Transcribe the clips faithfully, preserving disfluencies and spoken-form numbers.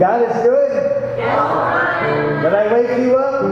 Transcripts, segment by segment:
God is good? Yes. Did I wake you up?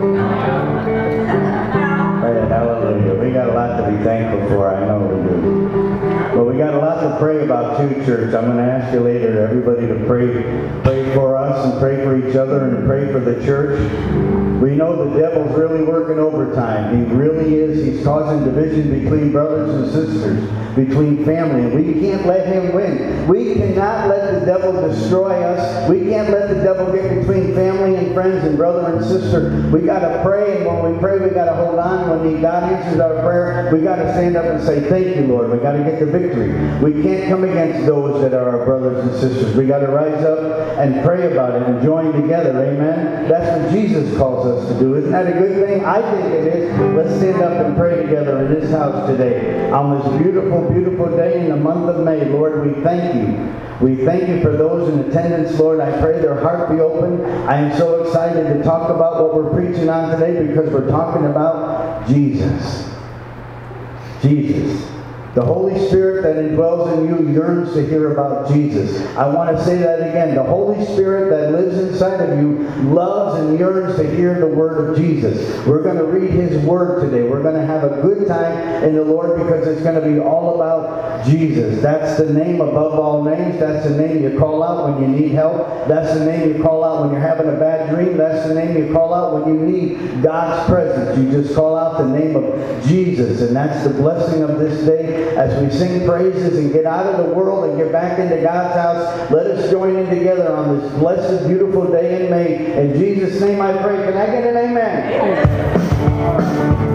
Right, hallelujah. We got a lot to be thankful for, I know we do. But we got a lot to pray about too, church. I'm going to ask you later, everybody, to pray, pray for us and pray for each other and pray for the church. We know the devil's really working overtime. He really is. He's causing division between brothers and sisters, between family. And we can't let him win. We cannot let the devil destroy us. We can't let the devil get between family and friends and brother and sister. We got to pray, and when we pray, we got to hold on. When God answers our prayer, we got to stand up and say, thank you, Lord. We got to get the victory. We can't come against those that are our brothers and sisters. We got to rise up and pray about it and join together. Amen? That's what Jesus calls us to do. Isn't that a good thing? I think it is. Let's stand up and pray together in this house today on this beautiful, beautiful day in the month of May. Lord, we thank you. We thank you for those in attendance, Lord. I pray their heart be open. I am so excited to talk about what we're preaching on today because we're talking about Jesus. Jesus. The Holy Spirit that indwells in you yearns to hear about Jesus. I want to say that again. The Holy Spirit that lives inside of you loves and yearns to hear the word of Jesus. We're going to read his word today. We're going to have a good time in the Lord because it's going to be all about Jesus. That's the name above all names. That's the name you call out when you need help. That's the name you call out when you're having a bad dream. That's the name you call out when you need God's presence. You just call out the name of Jesus. And that's the blessing of this day. As we sing praises and get out of the world and get back into God's house, let us join in together on this blessed, beautiful day in May. In Jesus' name I pray. Can I get an amen? Amen.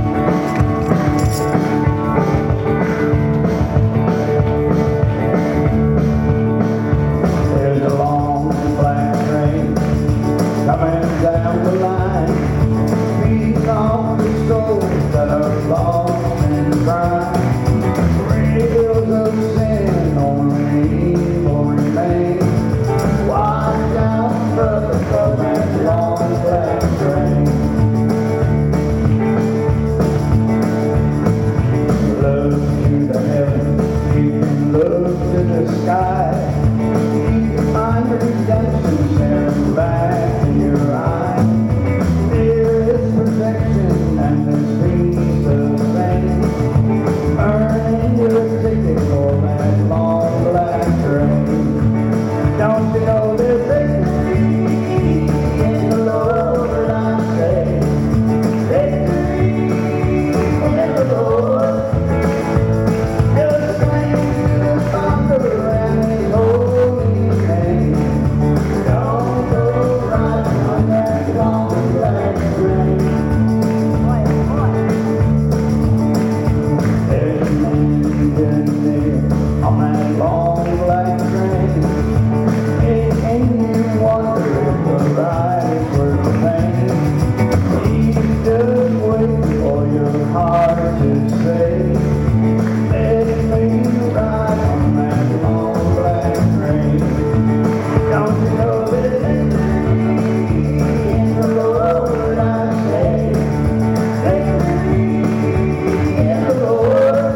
There's a long black train coming down the line, feeding off the souls that are lost and crying. Trails of sin only will remain. Watch out, brother, for that long black train. Look to the heavens, you can look to the sky. You can find redemption staring back in your eyes. There is protection and there's peace of faith. Earning your ticket for that long black train. Don't you know there's victory in the Lord, I say. Victory in the Lord. Just sing to the Father and his holy name. Don't go riding on that long black train. There's an engine there on that long black train. And can you wonder if the ride is worth the pain? Please just wait for your heart to say, let me ride on that long black train. Don't you know there's victory in the Lord, I say. Victory in the Lord.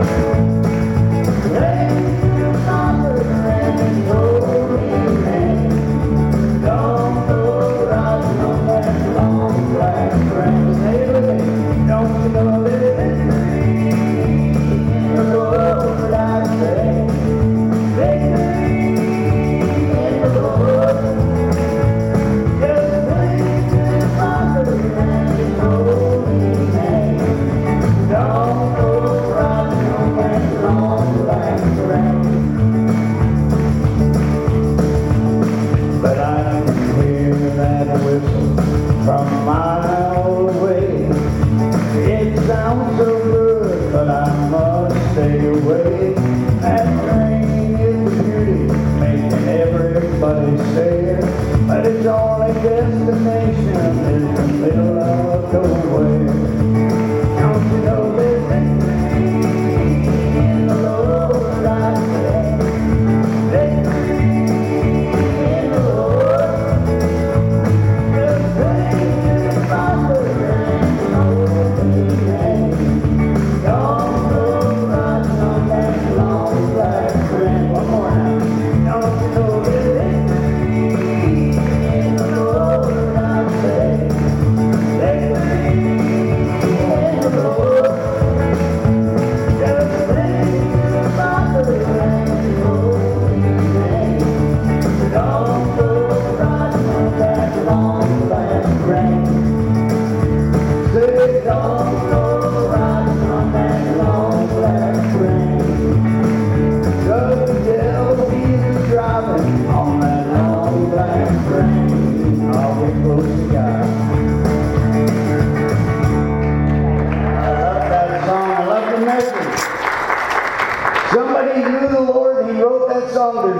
Praise the Father and his holy name. Don't go riding on that long black train. Say it with me. Don't you know there's victory in the Lord, I say. Victory in the Lord. Just praise the Father and his holy name. Don't go riding on that long black train. But I can hear that whistle from a mile away. It sounds so good, but I must stay away. That train is a beauty, making everybody stare. But its only destination is the middle of nowhere. Don't you know there's victory in the Lord, I say. Victory in the Lord. Just praise the Father and his holy name. Don't go riding on that long black train. One more now. Don't you know there's victory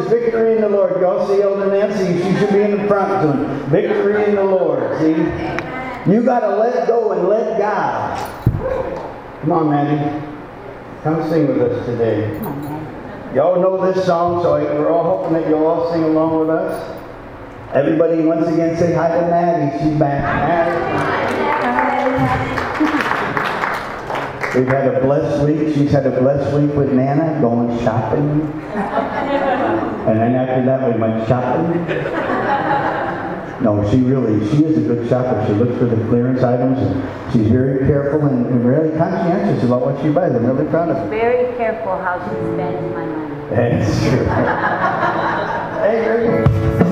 There's victory in the Lord. You all see Elder Nancy? She should be in the front doing victory in the Lord. See? You got to let go and let God. Come on, Maddie. Come sing with us today. Y'all know this song, so we're all hoping that you'll all sing along with us. Everybody, once again, say hi to Maddie. She's back. We've had a blessed week. She's had a blessed week with Nana, going shopping. And then after that, we went shopping. No, she really, she is a good shopper. She looks for the clearance items. And she's very careful and, and really conscientious about what she buys. I'm really proud of her. Very careful how she spends my money. That's true. Hey, Greg.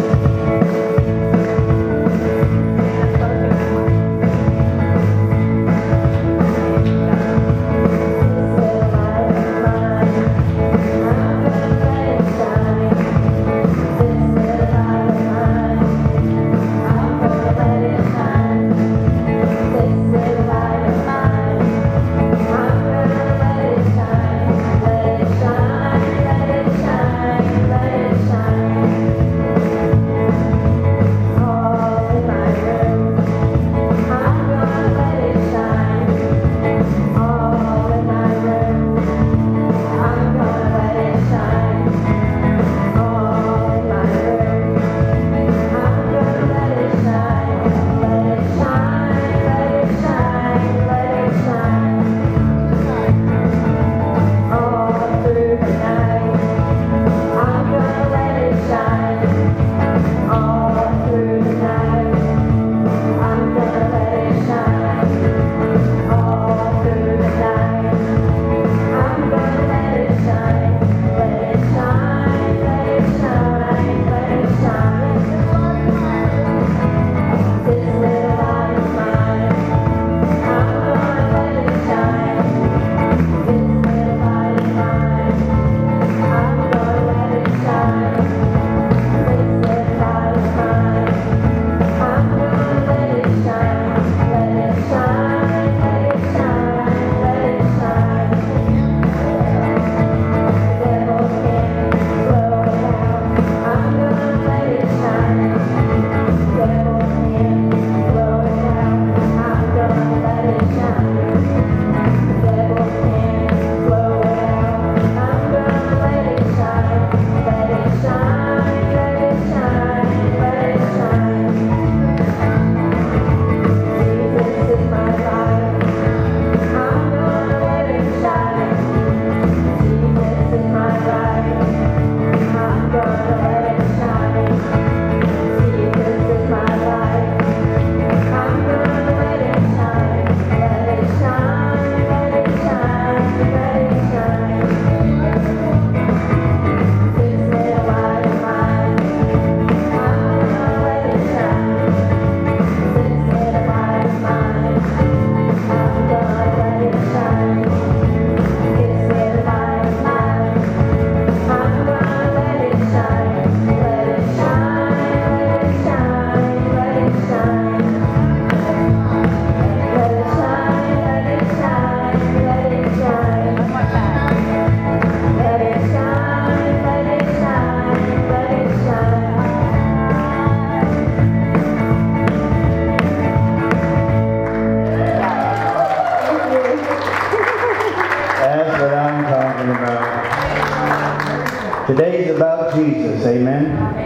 Today's about Jesus, amen?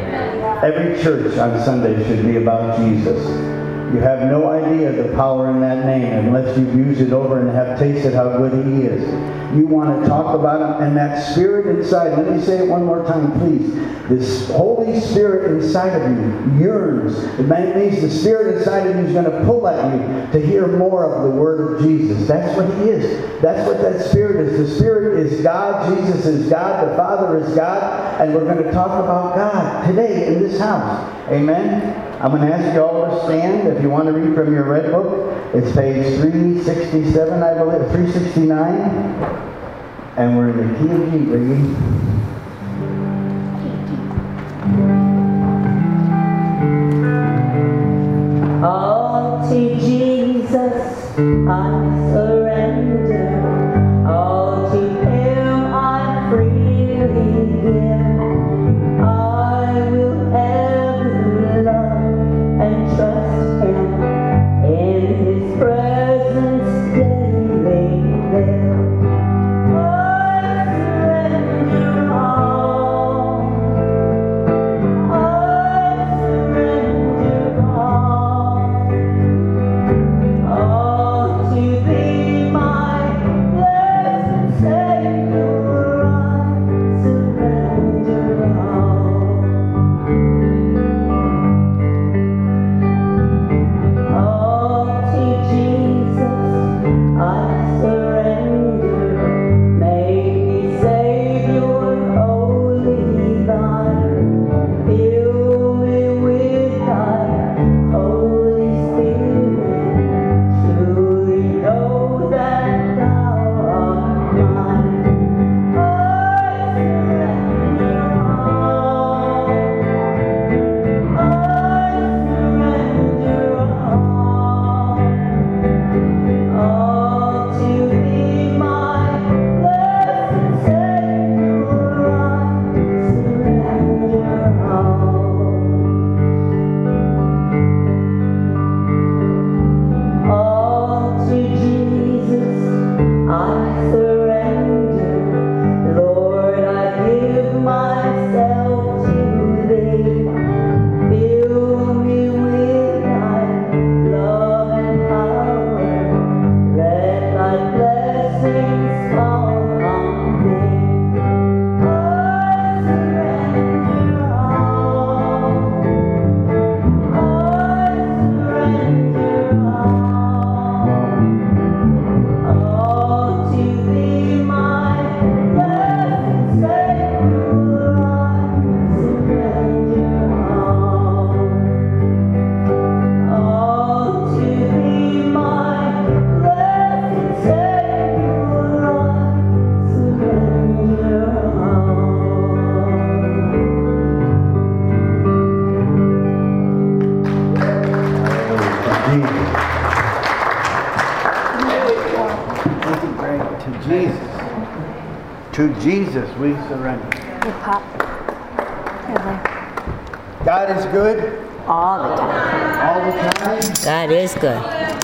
Every church on Sunday should be about Jesus. You have no idea the power in that name unless you've used it over and have tasted how good He is. You want to talk about Him, and that Spirit inside, let me say it one more time, please. This Holy Spirit inside of you yearns. It means the Spirit inside of you is going to pull at you to hear more of the Word of Jesus. That's what He is. That's what that Spirit is. The Spirit is God. Jesus is God. The Father is God. And we're going to talk about God today in this house. Amen? I'm going to ask you all to stand. If you want to read from your red book, it's page three sixty-seven, I believe, three sixty-nine. And we're in the key of G, reading. All to Jesus I surrender. All to Him I freely give. To Jesus we surrender. Hey, Pop. Here, God is good All the time. all the time. God is good.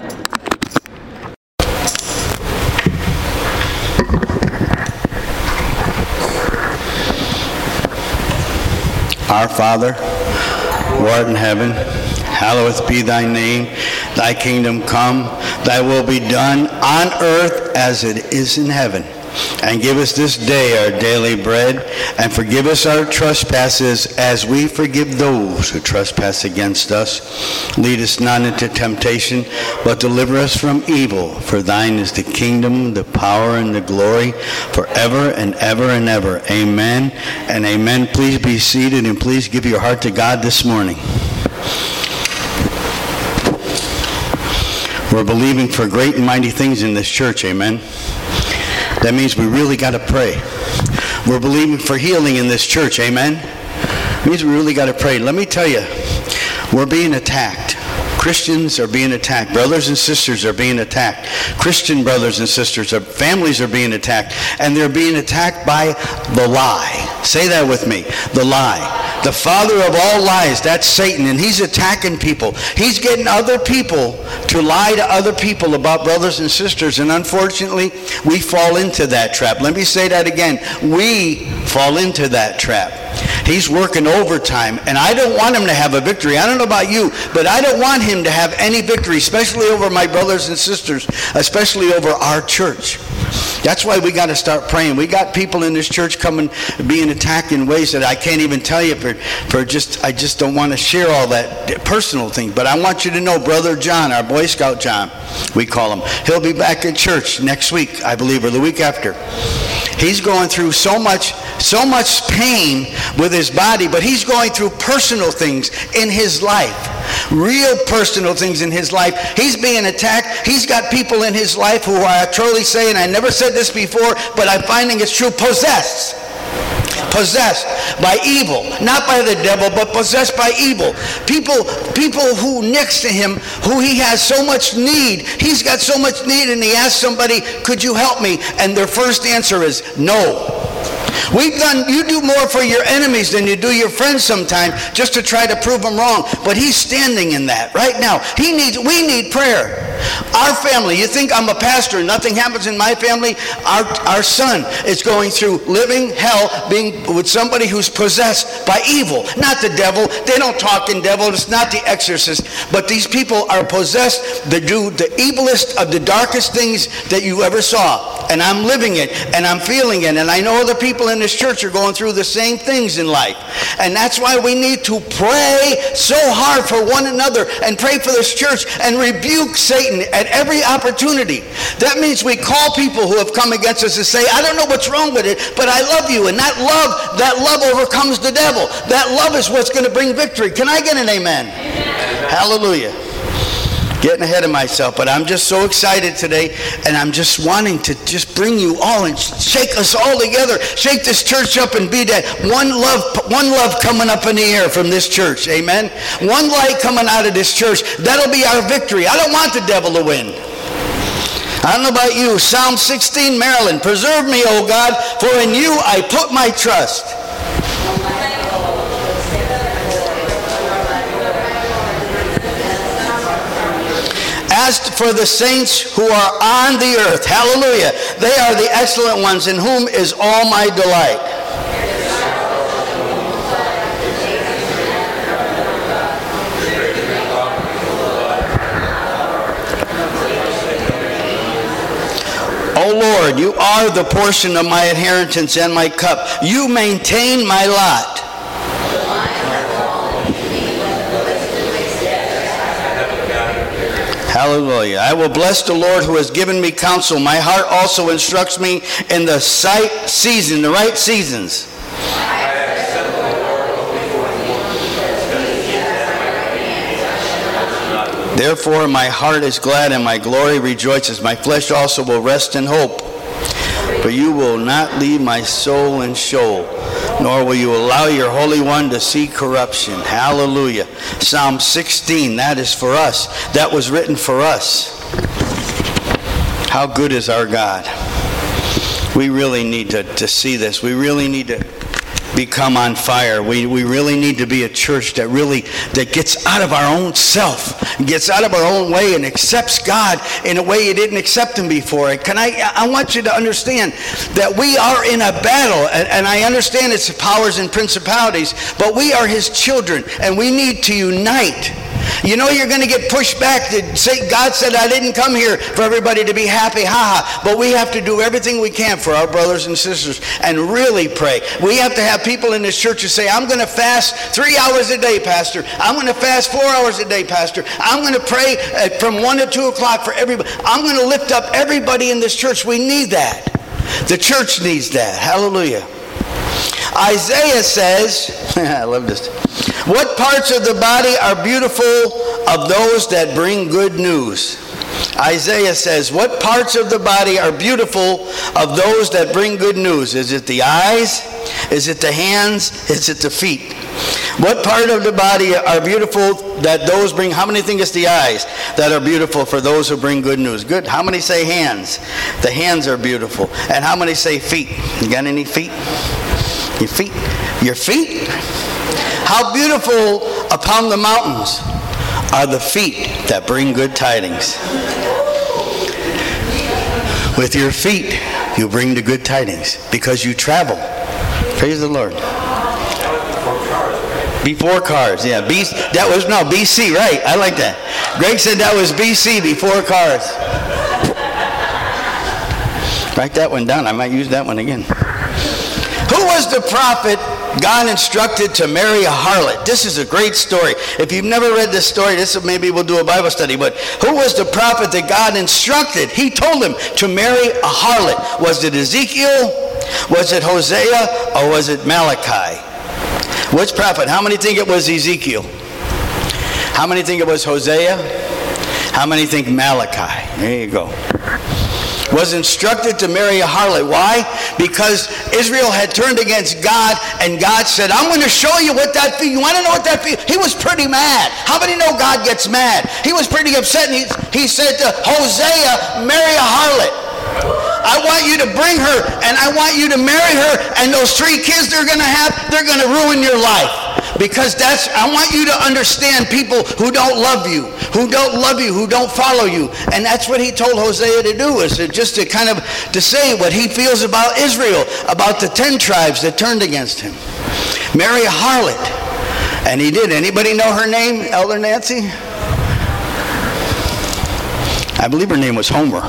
Our Father, who art in heaven, hallowed be thy name. Thy kingdom come, thy will be done on earth as it is in heaven. And give us this day our daily bread, and forgive us our trespasses as we forgive those who trespass against us. Lead us not into temptation, but deliver us from evil. For thine is the kingdom, the power, and the glory, forever and ever and ever. Amen and amen. Please be seated, and please give your heart to God this morning. We're believing for great and mighty things in this church. Amen. That means we really got to pray. We're believing for healing in this church. Amen. It means we really got to pray. Let me tell you, we're being attacked. Christians are being attacked. Brothers and sisters are being attacked. Christian brothers and sisters, are, families are being attacked. And they're being attacked by the lie. Say that with me. The lie. The father of all lies, that's Satan, and he's attacking people. He's getting other people to lie to other people about brothers and sisters, and unfortunately, we fall into that trap. Let me say that again. We fall into that trap. He's working overtime, and I don't want him to have a victory. I don't know about you, but I don't want him to have any victory, especially over my brothers and sisters, especially over our church. That's why we got to start praying. We got people in this church coming, being attacked in ways that I can't even tell you for, for just, I just don't want to share all that personal thing. But I want you to know, Brother John, our Boy Scout John, we call him, he'll be back in church next week, I believe, or the week after. He's going through so much, so much pain with his body, but he's going through personal things in his life. Real personal things in his life. He's being attacked. He's got people in his life who are truly saying, I never said this before, but I'm finding it's true, possessed. Possessed by evil. Not by the devil, but possessed by evil. People, people who next to him, who he has so much need. He's got so much need, and he asks somebody, could you help me? And their first answer is no. We've done, you do more for your enemies than you do your friends sometimes, just to try to prove them wrong. But he's standing in that right now. He needs, we need prayer. Our family, you think I'm a pastor, nothing happens in my family? Our, our son is going through living hell being with somebody who's possessed by evil. Not the devil. They don't talk in devil. It's not the exorcist. But these people are possessed. They do the evilest of the darkest things that you ever saw. And I'm living it, and I'm feeling it, and I know other people in this church are going through the same things in life. And that's why we need to pray so hard for one another and pray for this church and rebuke Satan at every opportunity. That means we call people who have come against us and say, I don't know what's wrong with it, but I love you. And that love, that love overcomes the devil. That love is what's going to bring victory. Can I get an amen? Amen. Hallelujah. Getting ahead of myself, but I'm just so excited today, and I'm just wanting to just bring you all and shake us all together, shake this church up, and be that one love, one love coming up in the air from this church. Amen. One light coming out of this church. That'll be our victory. I don't want the devil to win. I don't know about you. Psalm sixteen, Maryland. Preserve me, O God, for in you I put my trust. As for the saints who are on the earth, hallelujah, they are the excellent ones, in whom is all my delight. O Lord, you are the portion of my inheritance and my cup. You maintain my lot. Hallelujah. I will bless the Lord who has given me counsel. My heart also instructs me in the right season, the right seasons. Therefore my heart is glad and my glory rejoices. My flesh also will rest in hope. For you will not leave my soul in Sheol, nor will you allow your Holy One to see corruption. Hallelujah. Psalm sixteen, that is for us. That was written for us. How good is our God? We really need to, to see this. We really need to become on fire. We, we really need to be a church that really that gets out of our own self, gets out of our own way and accepts God in a way you didn't accept him before. Can I I want you to understand that we are in a battle, and, and I understand it's powers and principalities, but we are his children, and we need to unite. You know you're going to get pushed back. To say, God said, I didn't come here for everybody to be happy, ha-ha. But we have to do everything we can for our brothers and sisters and really pray. We have to have people in this church who say, I'm going to fast three hours a day, Pastor. I'm going to fast four hours a day, Pastor. I'm going to pray from one to two o'clock for everybody. I'm going to lift up everybody in this church. We need that. The church needs that. Hallelujah. Isaiah says, I love this. What parts of the body are beautiful of those that bring good news? Isaiah says, what parts of the body are beautiful of those that bring good news? Is it the eyes? Is it the hands? Is it the feet? What part of the body are beautiful that those bring? How many think it's the eyes that are beautiful for those who bring good news? Good. How many say hands? The hands are beautiful. And how many say feet? You got any feet? Your feet? Your feet? How beautiful upon the mountains are the feet that bring good tidings. With your feet, you bring the good tidings because you travel. Praise the Lord. Before cars, yeah. B, that was, no, B C, right. I like that. Greg said that was B C, before cars. Write that one down. I might use that one again. Who was the prophet God instructed to marry a harlot? This is a great story. If you've never read this story, this maybe we'll do a Bible study. But who was the prophet that God instructed? He told him to marry a harlot. Was it Ezekiel? Was it Hosea? Or was it Malachi? Which prophet? How many think it was Ezekiel? How many think it was Hosea? How many think Malachi? There you go. Was instructed to marry a harlot. Why? Because Israel had turned against God, and God said, I'm going to show you what that feels. You want to know what that feels? He was pretty mad. How many know God gets mad? He was pretty upset, and he, he said to Hosea, marry a harlot. I want you to bring her, and I want you to marry her, and those three kids they're going to have, they're going to ruin your life. Because that's, I want you to understand people who don't love you, who don't love you, who don't follow you. And that's what he told Hosea to do, is to just to kind of, to say what he feels about Israel, about the ten tribes that turned against him. Marry a harlot. And he did. Anybody know her name, Elder Nancy? I believe her name was Homer.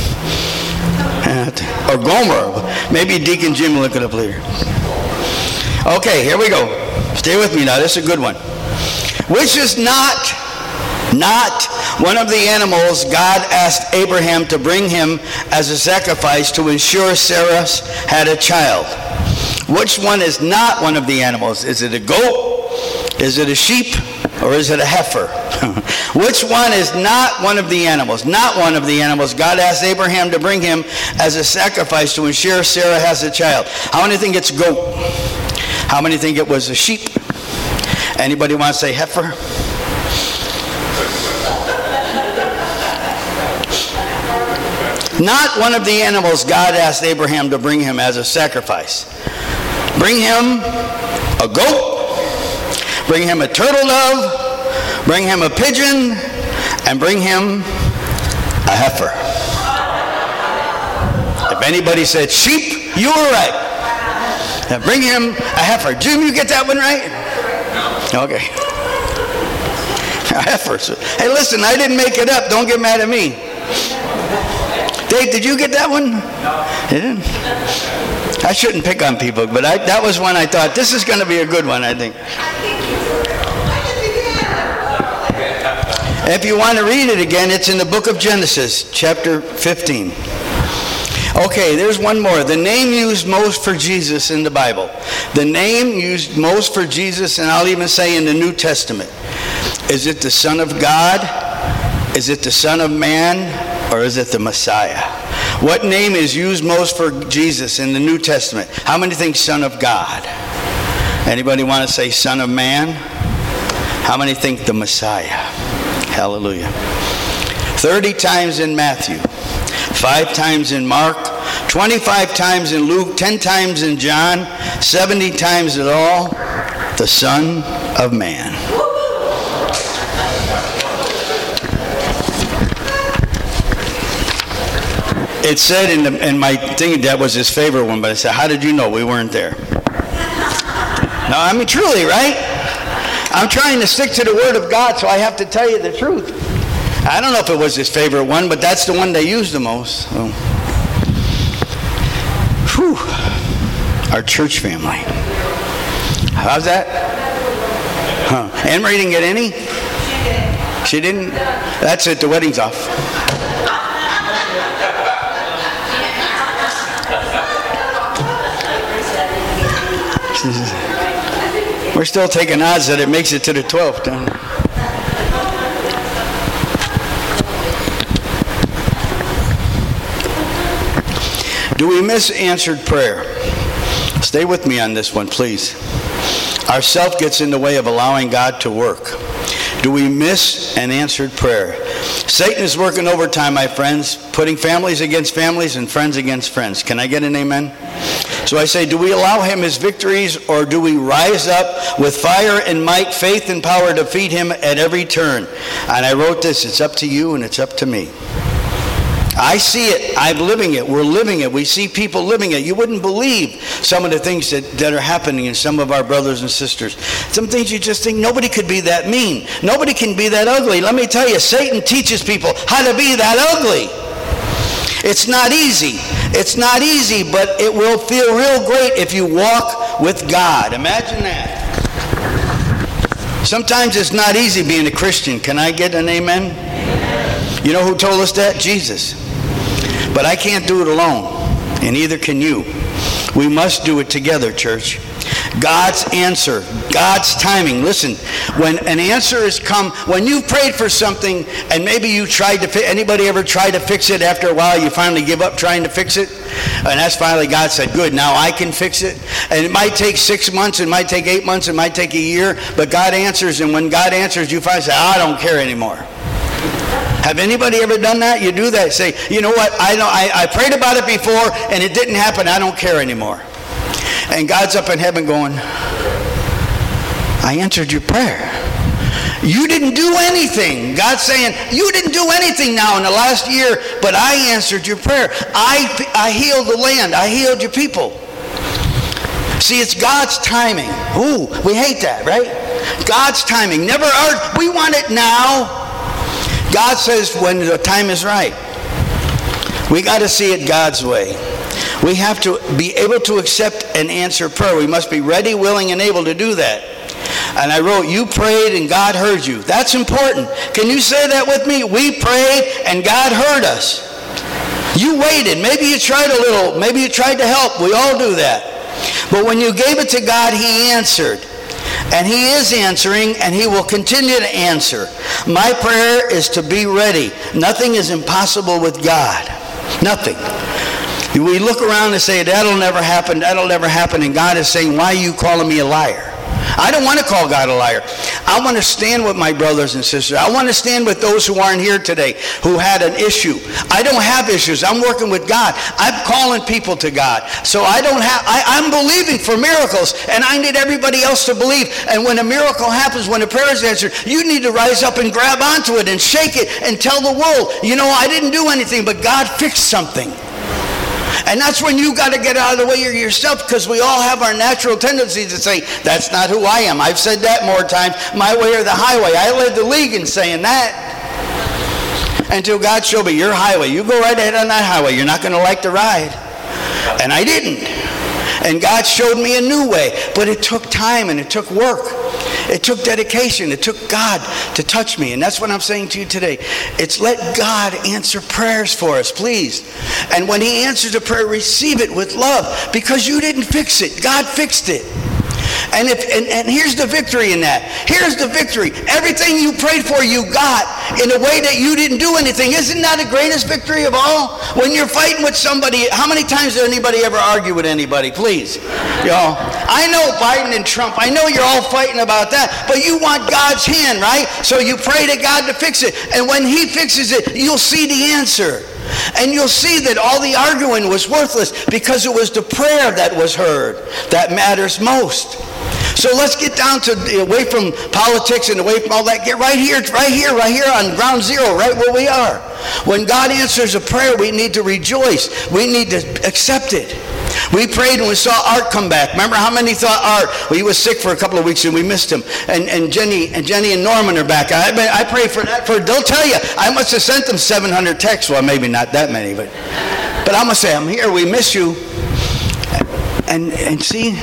Or Gomer. Maybe Deacon Jim will look it up later. Okay, here we go. Stay with me now. This is a good one. Which is not, not one of the animals God asked Abraham to bring him as a sacrifice to ensure Sarah had a child. Which one is not one of the animals? Is it a goat? Is it a sheep? Or is it a heifer? Which one is not one of the animals? Not one of the animals God asked Abraham to bring him as a sacrifice to ensure Sarah has a child. How many think it's goat? How many think it was a sheep? Anybody want to say heifer? Not one of the animals God asked Abraham to bring him as a sacrifice. Bring him a goat, bring him a turtle dove, bring him a pigeon, and bring him a heifer. If anybody said sheep, you were right. Now bring him a heifer. Jim, you get that one right? Okay. A heifer. Hey, listen, I didn't make it up. Don't get mad at me. Dave, did you get that one? No. You didn't? I shouldn't pick on people, but I, that was one I thought, this is going to be a good one, I think. If you want to read it again, it's in the book of Genesis, chapter fifteen. Okay, there's one more. The name used most for Jesus in the Bible. The name used most for Jesus, and I'll even say in the New Testament. Is it the Son of God? Is it the Son of Man? Or is it the Messiah? What name is used most for Jesus in the New Testament? How many think Son of God? Anybody want to say Son of Man? How many think the Messiah? Hallelujah. thirty times in Matthew. Five times in Mark, twenty-five times in Luke, ten times in John, seventy times at all, the Son of Man. It said in, the, in my thing that was his favorite one, but I said, how did you know? We weren't there. No, I mean, truly, right? I'm trying to stick to the Word of God, so I have to tell you the truth. I don't know if it was his favorite one, but that's the one they used the most. So. Whew. Our church family. How's that? Huh. Anne-Marie didn't get any? She didn't? That's it. The wedding's off. We're still taking odds that it makes it to the twelfth. Do we miss answered prayer? Stay with me on this one, please. Our self gets in the way of allowing God to work. Do we miss an answered prayer? Satan is working overtime, my friends, putting families against families and friends against friends. Can I get an amen? So I say, do we allow him his victories, or do we rise up with fire and might, faith and power to defeat him at every turn? And I wrote this, it's up to you and it's up to me. I see it. I'm living it. We're living it. We see people living it. You wouldn't believe some of the things that, that are happening in some of our brothers and sisters. Some things you just think nobody could be that mean. Nobody can be that ugly. Let me tell you, Satan teaches people how to be that ugly. It's not easy. It's not easy, but it will feel real great if you walk with God. Imagine that. Sometimes it's not easy being a Christian. Can I get an amen? Amen. You know who told us that? Jesus. But I can't do it alone, and neither can you. We must do it together, church. God's answer, God's timing. Listen, when an answer has come, when you've prayed for something and maybe you tried to fix, anybody ever tried to fix it? After a while you finally give up trying to fix it? And that's finally God said, good, now I can fix it. And it might take six months, it might take eight months, it might take a year, but God answers, and when God answers, you finally say, I don't care anymore. Have anybody ever done that? You do that. Say, you know what, I know I, I prayed about it before and it didn't happen, I don't care anymore. And God's up in heaven going, I answered your prayer. You didn't do anything. God's saying, you didn't do anything now in the last year, but I answered your prayer. I, I healed the land. I healed your people. See, it's God's timing. Ooh, we hate that, right? God's timing. Never our, we want it now. God says when the time is right. We got to see it God's way. We have to be able to accept and answer prayer. We must be ready, willing, and able to do that. And I wrote, you prayed and God heard you. That's important. Can you say that with me? We prayed and God heard us. You waited. Maybe you tried a little. Maybe you tried to help. We all do that. But when you gave it to God, He answered. And He is answering, and He will continue to answer. My prayer is to be ready. Nothing is impossible with God. Nothing. We look around and say, that'll never happen, that'll never happen, and God is saying, why are you calling me a liar? I don't want to call God a liar. I want to stand with my brothers and sisters. I want to stand with those who aren't here today, who had an issue. I don't have issues. I'm working with God. I'm calling people to God. So I don't have, I, I'm believing for miracles, and I need everybody else to believe. And when a miracle happens, when a prayer is answered, you need to rise up and grab onto it and shake it and tell the world, you know, I didn't do anything, but God fixed something. And that's when you got to get out of the way of yourself, because we all have our natural tendency to say, that's not who I am. I've said that more times, my way or the highway. I led the league in saying that. Until God showed me, your highway. You go right ahead on that highway. You're not going to like the ride. And I didn't. And God showed me a new way. But it took time and it took work. It took dedication. It took God to touch me. And that's what I'm saying to you today. It's let God answer prayers for us, please. And when He answers a prayer, receive it with love, because you didn't fix it. God fixed it. And, if, and, and here's the victory in that. Here's the victory. Everything you prayed for, you got in a way that you didn't do anything. Isn't that the greatest victory of all? When you're fighting with somebody, how many times did anybody ever argue with anybody? Please. Y'all. I know Biden and Trump. I know you're all fighting about that. But you want God's hand, right? So you pray to God to fix it. And when He fixes it, you'll see the answer. And you'll see that all the arguing was worthless because it was the prayer that was heard that matters most. So let's get down to, away from politics and away from all that. Get right here, right here, right here on ground zero, right where we are. When God answers a prayer, we need to rejoice. We need to accept it. We prayed and we saw Art come back. Remember how many thought Art? Well, he was sick for a couple of weeks and we missed him. And and Jenny and Jenny and Norman are back. I I pray for that. For they'll tell you, I must have sent them seven hundred texts. Well, maybe not that many, but but I'm gonna say, I'm here. We miss you. And and see,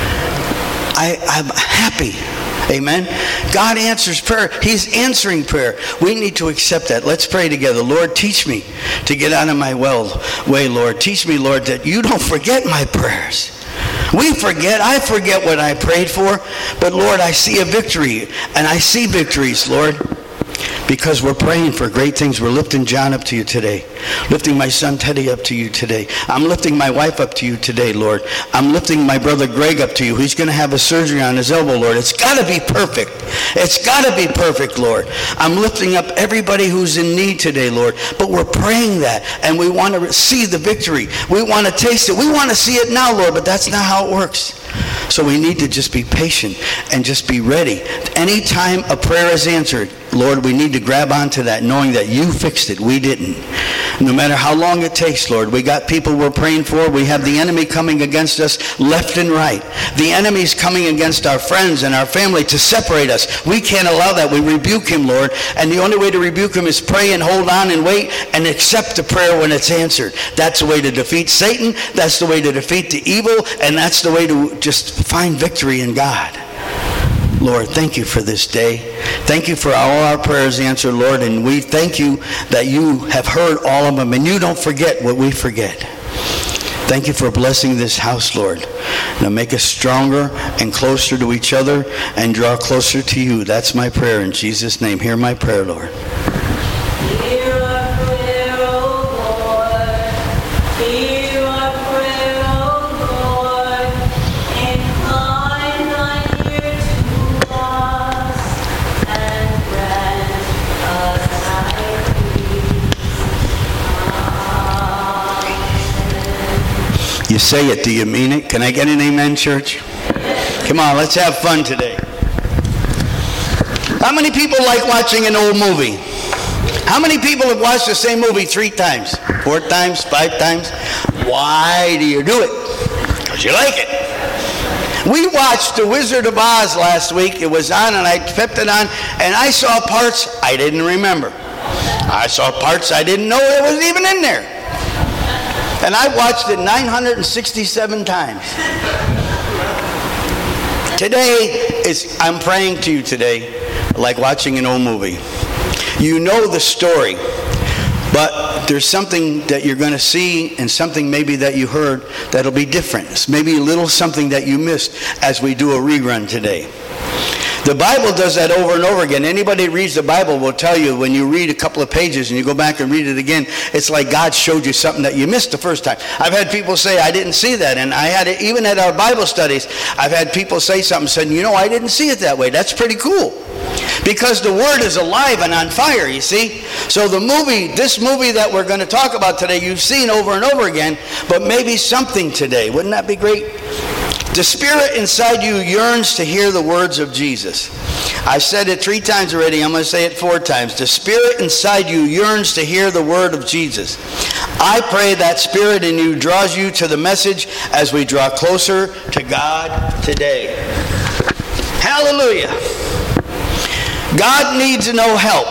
I I'm happy. Amen. God answers prayer. He's answering prayer. We need to accept that. Let's pray together. Lord, teach me to get out of my well way, Lord. Teach me, Lord, that you don't forget my prayers. We forget. I forget what I prayed for. But, Lord, I see a victory. And I see victories, Lord, because we're praying for great things. We're lifting John up to you today. Lifting my son Teddy up to you today. I'm lifting my wife up to you today, Lord. I'm lifting my brother Greg up to you. He's going to have a surgery on his elbow, Lord. It's got to be perfect. It's got to be perfect, Lord. I'm lifting up everybody who's in need today, Lord. But we're praying that, and we want to see the victory. We want to taste it. We want to see it now, Lord, but that's not how it works. So we need to just be patient and just be ready. Anytime a prayer is answered, Lord, we need to grab onto that, knowing that you fixed it. We didn't. No matter how long it takes, Lord, we got people we're praying for. We have the enemy coming against us left and right. The enemy's coming against our friends and our family to separate us. We can't allow that. We rebuke him, Lord. And the only way to rebuke him is pray and hold on and wait and accept the prayer when it's answered. That's the way to defeat Satan. That's the way to defeat the evil. And that's the way to just find victory in God. Lord, thank you for this day. Thank you for all our prayers answered, Lord, and we thank you that you have heard all of them, and you don't forget what we forget. Thank you for blessing this house, Lord. Now make us stronger and closer to each other and draw closer to you. That's my prayer in Jesus' name. Hear my prayer, Lord. You say it, do you mean it? Can I get an amen, church? Come on, let's have fun today. How many people like watching an old movie? How many people have watched the same movie three times, four times, five times? Why do you do it? Because you like it. We watched The Wizard of Oz last week. It was on, and I kept it on, and I saw parts I didn't remember. I saw parts I didn't know it was even in there. And I watched it nine hundred sixty-seven times. Today, is, I'm praying to you today like watching an old movie. You know the story, but there's something that you're going to see and something maybe that you heard that'll be different. It's maybe a little something that you missed as we do a rerun today. The Bible does that over and over again. Anybody who reads the Bible will tell you when you read a couple of pages and you go back and read it again, it's like God showed you something that you missed the first time. I've had people say, I didn't see that. And I had it, even at our Bible studies, I've had people say something, said, you know, I didn't see it that way. That's pretty cool. Because the Word is alive and on fire, you see. So the movie, this movie that we're going to talk about today, you've seen over and over again, but maybe something today. Wouldn't that be great? The spirit inside you yearns to hear the words of Jesus. I've said it three times already. I'm going to say it four times. The spirit inside you yearns to hear the word of Jesus. I pray that spirit in you draws you to the message as we draw closer to God today. Hallelujah. God needs no help.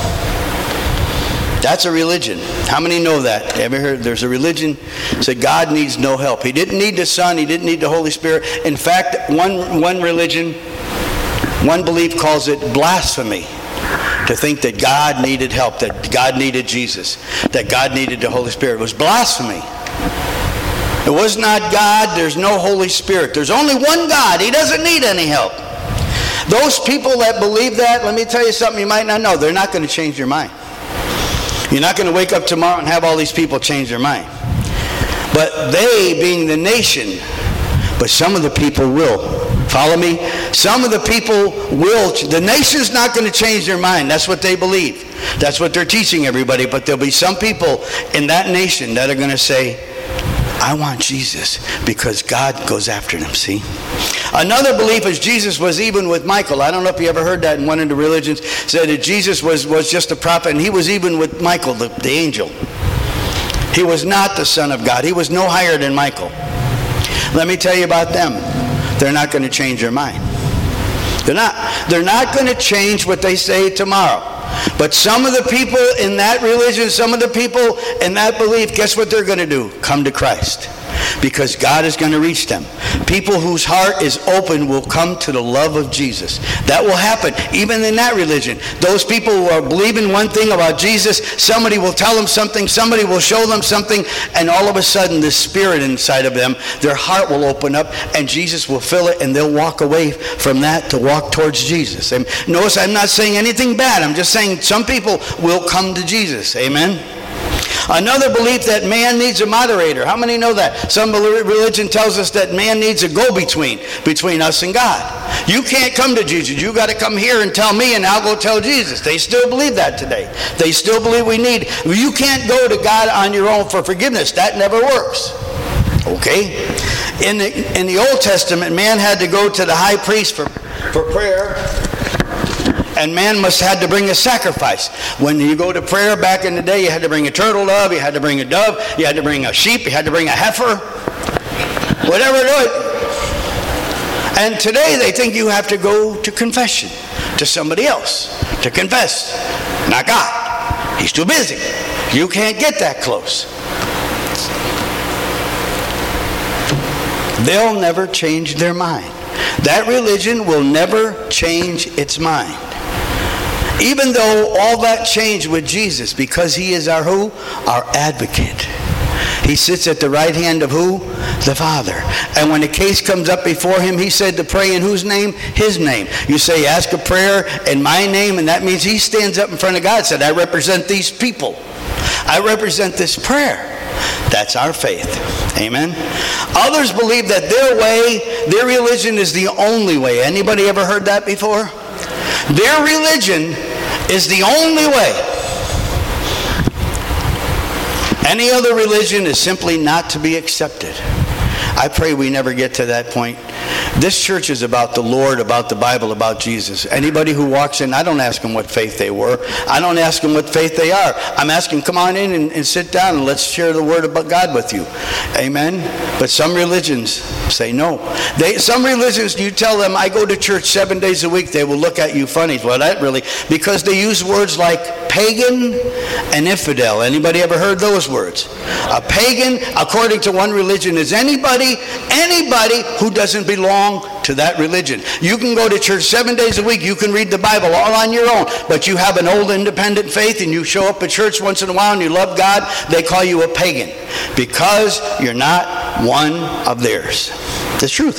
That's a religion. How many know that? Ever heard there's a religion that said God needs no help. He didn't need the Son. He didn't need the Holy Spirit. In fact, one, one religion, one belief calls it blasphemy to think that God needed help, that God needed Jesus, that God needed the Holy Spirit. It was blasphemy. It was not God. There's no Holy Spirit. There's only one God. He doesn't need any help. Those people that believe that, let me tell you something you might not know. They're not going to change your mind. You're not going to wake up tomorrow and have all these people change their mind. But they, being the nation, but some of the people will Follow me? Some of the people will, the nation's not going to change their mind. That's what they believe. That's what they're teaching everybody. But there'll be some people in that nation that are going to say, I want Jesus, because God goes after them, see? Another belief is Jesus was even with Michael. I don't know if you ever heard that in one of the religions, said that Jesus was, was just a prophet, and he was even with Michael, the, the angel. He was not the Son of God. He was no higher than Michael. Let me tell you about them. They're not going to change their mind. They're not. They're not going to change what they say tomorrow. But some of the people in that religion, some of the people in that belief, guess what they're going to do? Come to Christ. Because God is going to reach them. People whose heart is open will come to the love of Jesus. That will happen even in that religion. Those people who are believing one thing about Jesus, somebody will tell them something, somebody will show them something, and all of a sudden the Spirit inside of them, their heart will open up and Jesus will fill it, and they'll walk away from that to walk towards Jesus. And notice I'm not saying anything bad. I'm just saying some people will come to Jesus. Amen? Another belief that man needs a moderator. How many know that? Some religion tells us that man needs a go-between between us and God. You can't come to Jesus. You got to come here and tell me, and I'll go tell Jesus. They still believe that today. They still believe we need. You can't go to God on your own for forgiveness. That never works. Okay? In the, in the Old Testament, man had to go to the high priest for, for prayer. And man must had to bring a sacrifice. When you go to prayer back in the day, you had to bring a turtle dove, you had to bring a dove, you had to bring a sheep, you had to bring a heifer, whatever it was. And today they think you have to go to confession, to somebody else, to confess. Not God. He's too busy. You can't get that close. They'll never change their mind. That religion will never change its mind. Even though all that changed with Jesus, because he is our who? Our advocate. He sits at the right hand of who? The Father. And when the case comes up before him, he said to pray in whose name? His name. You say, ask a prayer in my name, and that means he stands up in front of God and said, I represent these people. I represent this prayer. That's our faith. Amen. Others believe that their way, their religion is the only way. Anybody ever heard that before? Their religion is the only way. Any other religion is simply not to be accepted. I pray we never get to that point. This church is about the Lord, about the Bible, about Jesus. Anybody who walks in, I don't ask them what faith they were. I don't ask them what faith they are. I'm asking, come on in and, and sit down and let's share the Word about God with you. Amen? But some religions say no. They, some religions, you tell them, I go to church seven days a week, they will look at you funny. Well, that really, because they use words like pagan and infidel. Anybody ever heard those words? A pagan, according to one religion, is anybody, anybody who doesn't belong to that religion. You can go to church seven days a week. You can read the Bible all on your own. But you have an old independent faith and you show up at church once in a while and you love God. They call you a pagan because you're not one of theirs. The truth.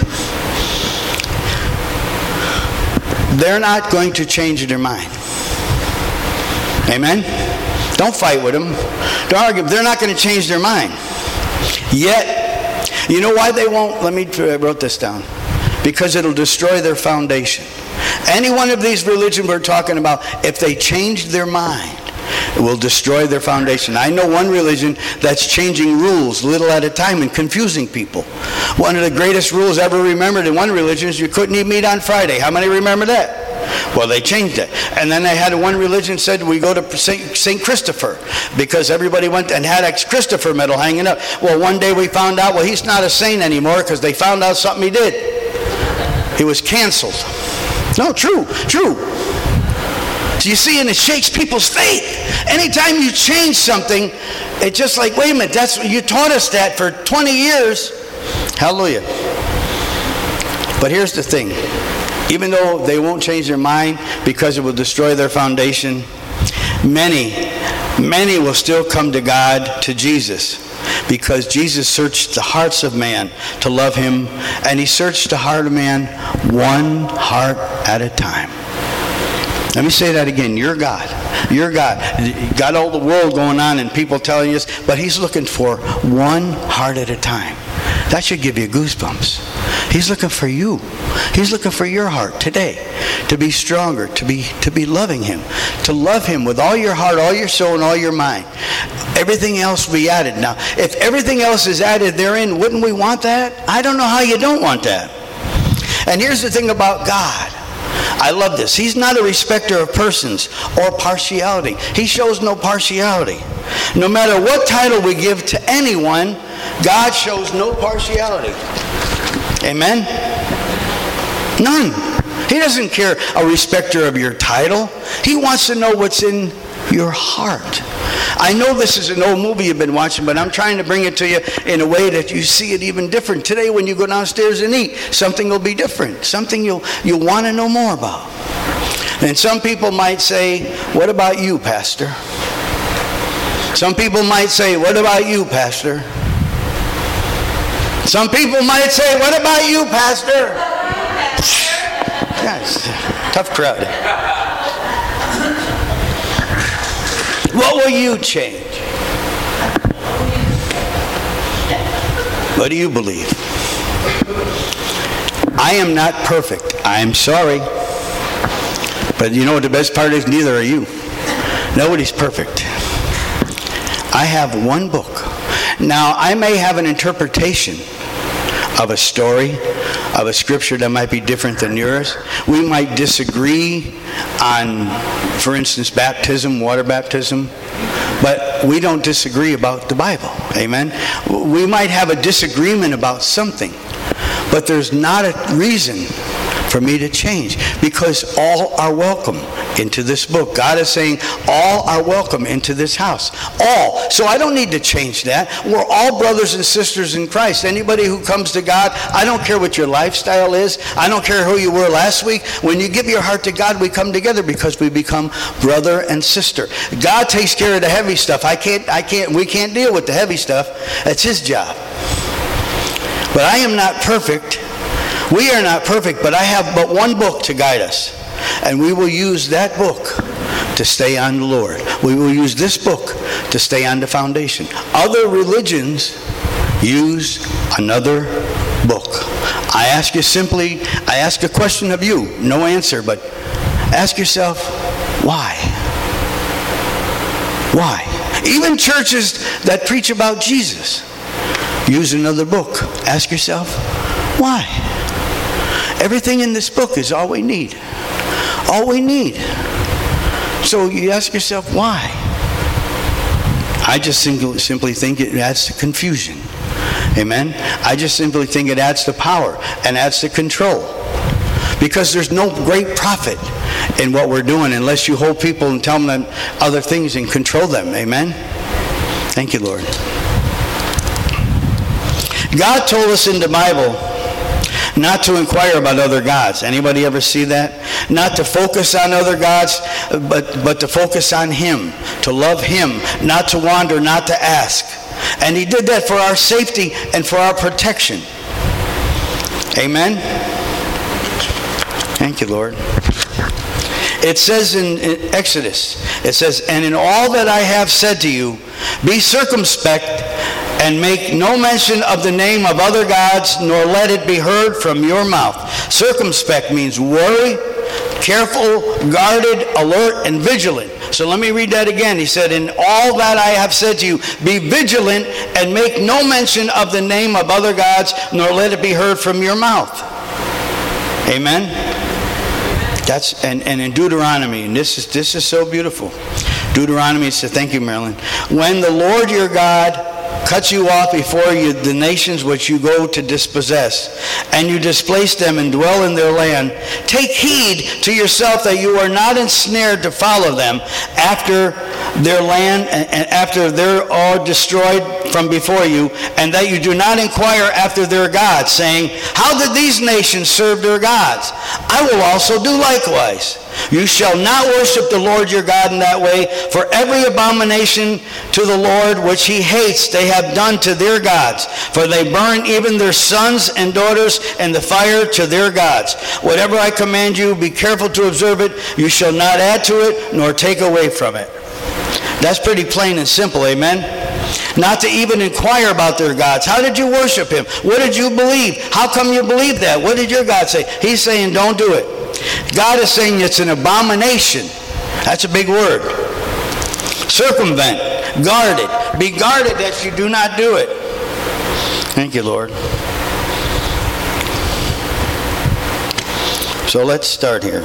They're not going to change their mind. Amen? Don't fight with them. Don't argue. They're not going to change their mind. Yet, you know why they won't? Let me, I wrote this down. Because it'll destroy their foundation. Any one of these religions we're talking about, if they change their mind, it will destroy their foundation. I know one religion that's changing rules little at a time and confusing people. One of the greatest rules ever remembered in one religion is you couldn't eat meat on Friday. How many remember that? Well, they changed it. And then they had one religion said we go to Saint Christopher because everybody went and had a Christopher medal hanging up. Well, one day we found out, well, he's not a saint anymore because they found out something he did. He was canceled. No, true, true. So you see, and it shakes people's faith. Anytime you change something, it's just like, wait a minute, that's you taught us that for twenty years. Hallelujah. But here's the thing. Even though they won't change their mind because it will destroy their foundation, many, many will still come to God, to Jesus. Because Jesus searched the hearts of man to love him, and he searched the heart of man one heart at a time. Let me say that again. You're God. You're God. You got all the world going on and people telling you this, but he's looking for one heart at a time. That should give you goosebumps. He's looking for you. He's looking for your heart today to be stronger, to be to be loving him, to love him with all your heart, all your soul, and all your mind. Everything else will be added. Now, if everything else is added therein, wouldn't we want that? I don't know how you don't want that. And here's the thing about God. I love this. He's not a respecter of persons or partiality. He shows no partiality. No matter what title we give to anyone, God shows no partiality. Amen? None. He doesn't care a respecter of your title. He wants to know what's in your heart. I know this is an old movie you've been watching, but I'm trying to bring it to you in a way that you see it even different. Today when you go downstairs and eat, something will be different. Something you'll, you'll want to know more about. And some people might say, what about you, Pastor? Some people might say, what about you, Pastor? Some people might say, what about you, Pastor? Yes, tough crowd. What will you change? What do you believe? I am not perfect. I'm sorry. But you know what the best part is? Neither are you. Nobody's perfect. I have one book. Now, I may have an interpretation of a story, of a scripture that might be different than yours. We might disagree on, for instance, baptism, water baptism, but we don't disagree about the Bible. Amen? We might have a disagreement about something, but there's not a reason for me to change, because all are welcome into this book. God is saying all are welcome into this house. All. So I don't need to change that. We're all brothers and sisters in Christ. Anybody who comes to God, I don't care what your lifestyle is. I don't care who you were last week. When you give your heart to God, we come together because we become brother and sister. God takes care of the heavy stuff. I can't, I can't, we can't deal with the heavy stuff. That's his job. But I am not perfect. We are not perfect, but I have but one book to guide us. And we will use that book to stay on the Lord. We will use this book to stay on the foundation. Other religions use another book. I ask you simply, I ask a question of you, no answer, but ask yourself, why? Why? Even churches that preach about Jesus use another book. Ask yourself, why? Everything in this book is all we need. All we need. So you ask yourself, why? I just simply think it adds to confusion. Amen? I just simply think it adds to power and adds to control. Because there's no great profit in what we're doing unless you hold people and tell them other things and control them. Amen? Thank you, Lord. God told us in the Bible not to inquire about other gods. Anybody ever see that? Not to focus on other gods, but, but to focus on him, to love him, not to wander, not to ask. And he did that for our safety and for our protection. Amen? Thank you, Lord. It says in, in Exodus, it says, and in all that I have said to you, be circumspect and make no mention of the name of other gods, nor let it be heard from your mouth. Circumspect means worry, careful, guarded, alert, and vigilant. So let me read that again. He said, in all that I have said to you, be vigilant and make no mention of the name of other gods, nor let it be heard from your mouth. Amen? That's and, and in Deuteronomy, and this is this is so beautiful. Deuteronomy says, thank you, Marilyn. When the Lord your God cuts you off before you the nations which you go to dispossess, and you displace them and dwell in their land, take heed to yourself that you are not ensnared to follow them after their land and, and after they're all destroyed from before you, and that you do not inquire after their gods, saying, how did these nations serve their gods? I will also do likewise. You shall not worship the Lord your God in that way, for every abomination to the Lord which he hates they have done to their gods, for they burn even their sons and daughters in the fire to their gods. Whatever I command you, be careful to observe it. You shall not add to it, nor take away from it. That's pretty plain and simple, amen? not to even inquire about their gods. How did you worship him? What did you believe? How come you believe that? What did your God say? He's saying, don't do it. God is saying it's an abomination. That's a big word. Circumvent, guard it. Be guarded that you do not do it. Thank you, Lord. So let's start here.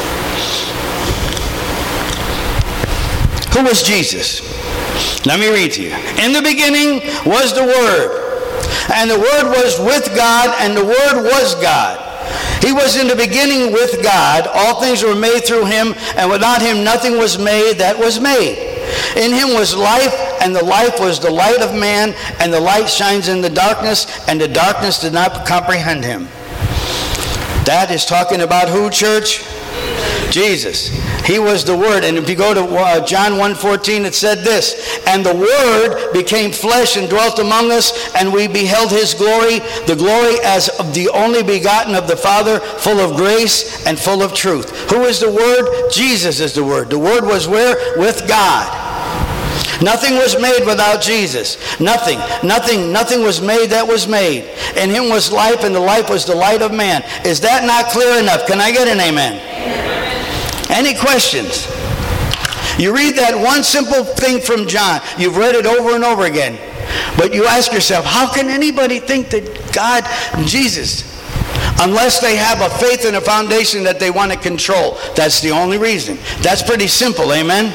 Who was Jesus? Let me read to you. In the beginning was the Word, and the Word was with God, and the Word was God. He was in the beginning with God. All things were made through him, and without him nothing was made that was made. In him was life, and the life was the light of man, and the light shines in the darkness, and the darkness did not comprehend him. That is talking about who, church? Jesus. He was the Word. And if you go to uh, John one fourteen, it said this, and the Word became flesh and dwelt among us, and we beheld his glory, the glory as of the only begotten of the Father, full of grace and full of truth. Who is the Word? Jesus is the Word. The Word was where? With God. Nothing was made without Jesus. Nothing, nothing, nothing was made that was made. In him was life, and the life was the light of man. Is that not clear enough? Can I get an amen? Amen. Any questions? You read that one simple thing from John. You've read it over and over again. But you ask yourself, how can anybody think that God, Jesus, unless they have a faith and a foundation that they want to control? That's the only reason. That's pretty simple, amen?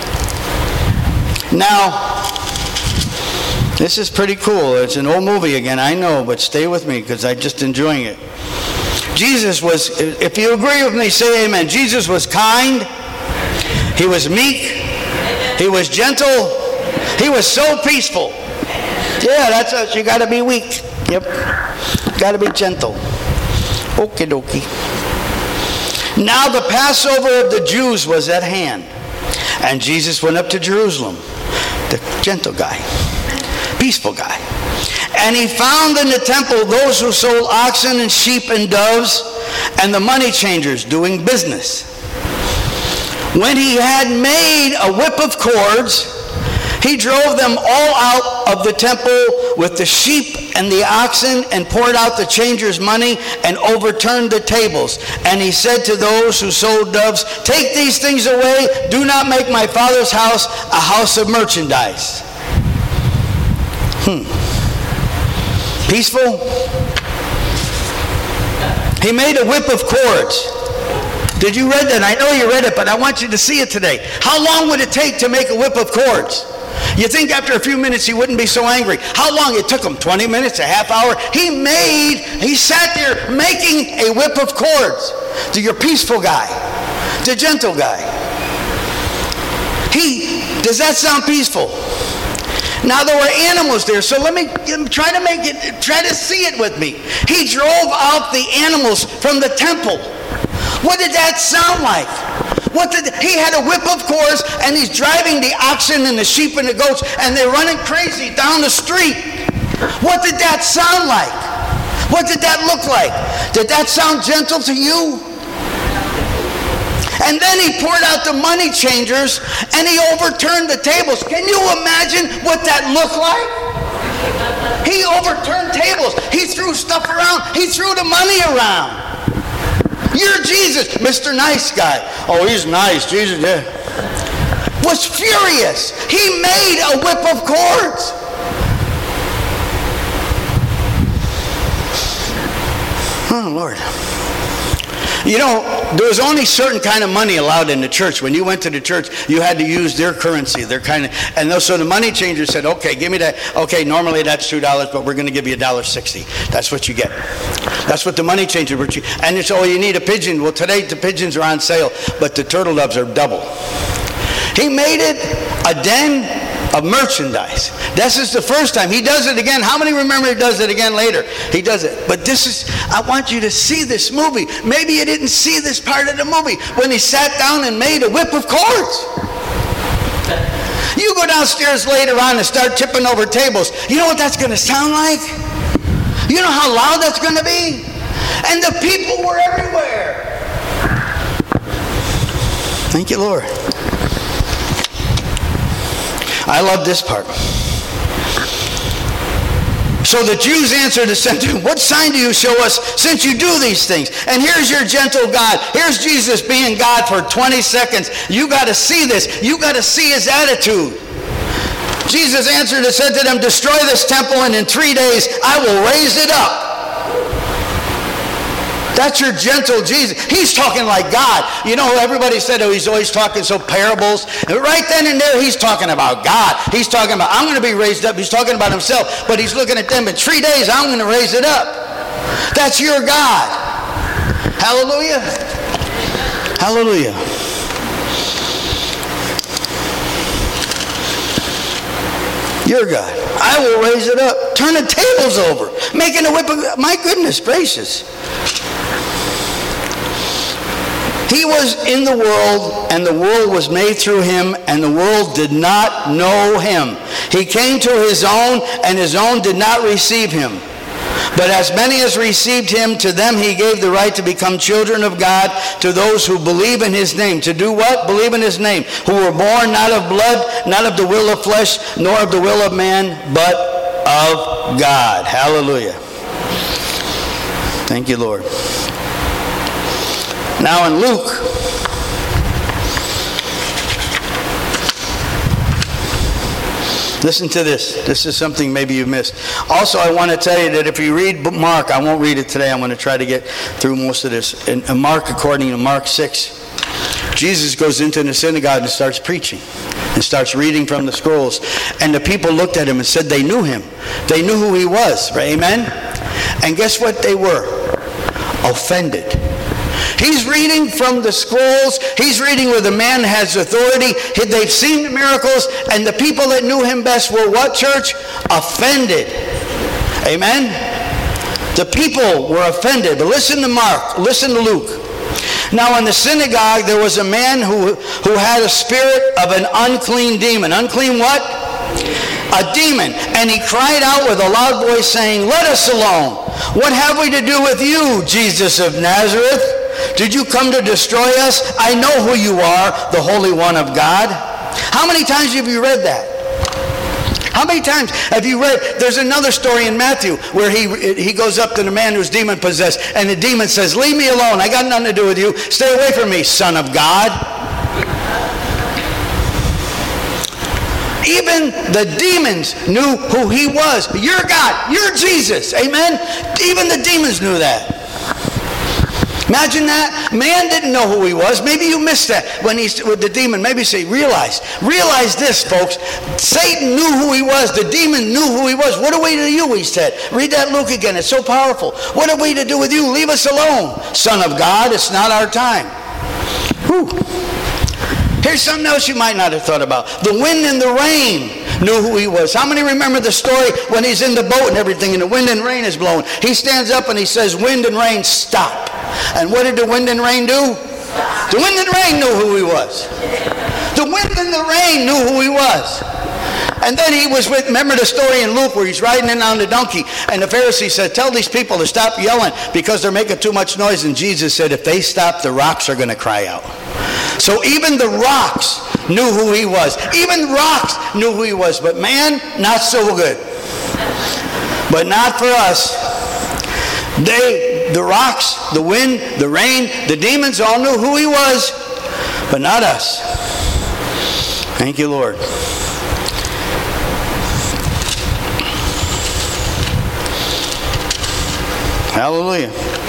Now, this is pretty cool. It's an old movie again, I know, but stay with me because I'm just enjoying it. Jesus was, if you agree with me, say amen. Jesus was kind. He was meek. He was gentle. He was so peaceful. Yeah, that's us. You got to be weak. Yep. Got to be gentle. Okie dokie. Now the Passover of the Jews was at hand, and Jesus went up to Jerusalem. The gentle guy, peaceful guy. And he found in the temple those who sold oxen and sheep and doves, and the money changers doing business. When he had made a whip of cords, he drove them all out of the temple with the sheep and the oxen, and poured out the changers' money, and overturned the tables. And he said to those who sold doves, take these things away. Do not make my Father's house a house of merchandise. Hmm. Peaceful? He made a whip of cords. Did you read that? I know you read it, but I want you to see it today. How long would it take to make a whip of cords? You think after a few minutes he wouldn't be so angry. How long? It took him twenty minutes, a half hour. He made, he sat there making a whip of cords. To your peaceful guy, the gentle guy. He, does that sound peaceful? Now there were animals there, so let me try to make it, try to see it with me. He drove out the animals from the temple. What did that sound like? What did, he had a whip of cords, and he's driving the oxen and the sheep and the goats, and they're running crazy down the street. What did that sound like? What did that look like? Did that sound gentle to you? And then he poured out the money changers, and he overturned the tables. Can you imagine what that looked like? He overturned tables. He threw stuff around. He threw the money around. You're Jesus, Mister Nice Guy. Oh, he's nice. Jesus, yeah. Was furious. He made a whip of cords. Oh, Lord. You know, there was only certain kind of money allowed in the church. When you went to the church, you had to use their currency, their kind of, and so the money changer said, okay, give me that. Okay, normally that's two dollars, but we're going to give you a dollar sixty. That's what you get. That's what the money changer would. And it's, oh, you need a pigeon. Well, today the pigeons are on sale, but the turtle doves are double. He made it a den of merchandise. This is the first time. He does it again. How many remember he does it again later? He does it. But this is, I want you to see this movie. Maybe you didn't see this part of the movie when he sat down and made a whip of cords. You go downstairs later on and start tipping over tables. You know what that's going to sound like? You know how loud that's going to be? And the people were everywhere. Thank you, Lord. I love this part. So the Jews answered and said to him, what sign do you show us since you do these things? And here's your gentle God. Here's Jesus being God for twenty seconds. You got to see this. You got to see his attitude. Jesus answered and said to them, destroy this temple, and in three days I will raise it up. That's your gentle Jesus. He's talking like God. You know, everybody said, oh, he's always talking so parables. And right then and there, he's talking about God. He's talking about, I'm going to be raised up. He's talking about himself. But he's looking at them, in three days, I'm going to raise it up. That's your God. Hallelujah. Hallelujah. Your God. I will raise it up. Turn the tables over. Making a whip of, my goodness gracious. He was in the world, and the world was made through him, and the world did not know him. He came to his own, and his own did not receive him. But as many as received him, to them he gave the right to become children of God, to those who believe in his name. To do what? Believe in his name. Who were born not of blood, not of the will of flesh, nor of the will of man, but of God. Hallelujah. Thank you, Lord. Now in Luke, listen to this. This is something maybe you missed. Also, I want to tell you that if you read Mark, I won't read it today. I'm going to try to get through most of this. In Mark, according to Mark six, Jesus goes into the synagogue and starts preaching and starts reading from the scrolls. And the people looked at him and said they knew him. They knew who he was. Right? Amen? And guess what they were? Offended. He's reading from the scrolls. He's reading where the man has authority. They've seen the miracles, and the people that knew him best were what, church? Offended. Amen? The people were offended. But listen to Mark. Listen to Luke. Now in the synagogue there was a man who, who had a spirit of an unclean demon. Unclean what? A demon. And he cried out with a loud voice saying, let us alone. What have we to do with you, Jesus of Nazareth? Did you come to destroy us? I know who you are, the Holy One of God. How many times have you read that? How many times have you read? There's another story in Matthew where he he goes up to the man who's demon possessed, and the demon says, leave me alone. I got nothing to do with you. Stay away from me, Son of God. Even the demons knew who he was. You're God. You're Jesus. Amen? Even the demons knew that. Imagine that. Man didn't know who he was. Maybe you missed that when he's with the demon. Maybe say, realize. Realize this, folks. Satan knew who he was. The demon knew who he was. What are we to you, he said. Read that Luke again. It's so powerful. What are we to do with you? Leave us alone. Son of God, it's not our time. Whew. Here's something else you might not have thought about. The wind and the rain knew who he was. How many remember the story when he's in the boat and everything and the wind and rain is blowing? He stands up and he says, wind and rain, stop. And what did the wind and rain do? The wind and rain knew who he was. The wind and the rain knew who he was. And then he was with, remember the story in Luke where he's riding in on the donkey and the Pharisee said, tell these people to stop yelling because they're making too much noise. And Jesus said, if they stop, the rocks are going to cry out. So even the rocks knew who he was. Even rocks knew who he was. But man, not so good. But not for us. They, the rocks, the wind, the rain, the demons all knew who he was. But not us. Thank you, Lord. Hallelujah.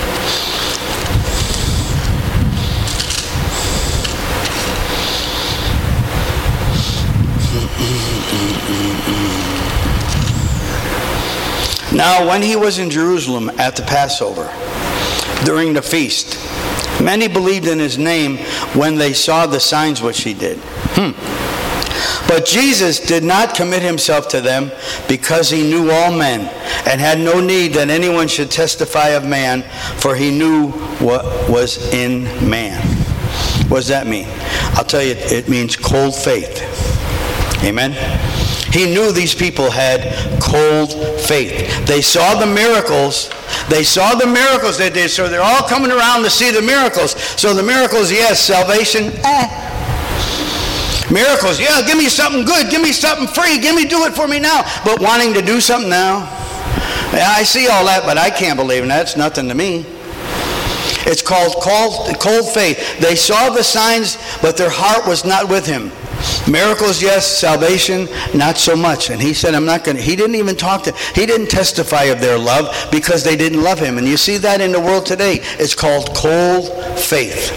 Now, when he was in Jerusalem at the Passover, during the feast, many believed in his name when they saw the signs which he did. Hmm. But Jesus did not commit himself to them because he knew all men and had no need that anyone should testify of man, for he knew what was in man. What does that mean? I'll tell you, it means cold faith. Amen? He knew these people had cold faith. They saw the miracles. They saw the miracles they did, so they're all coming around to see the miracles. So the miracles, yes. Salvation, eh. Miracles, yeah, give me something good. Give me something free. Give me, do it for me now. But wanting to do something now, Yeah, I see all that, but I can't believe in that. It's nothing to me. It's called cold, cold faith. They saw the signs, but their heart was not with him. Miracles, yes. Salvation, not so much. And he said, I'm not going to, he didn't even talk to, he didn't testify of their love because they didn't love him. And you see that in the world today. It's called cold faith.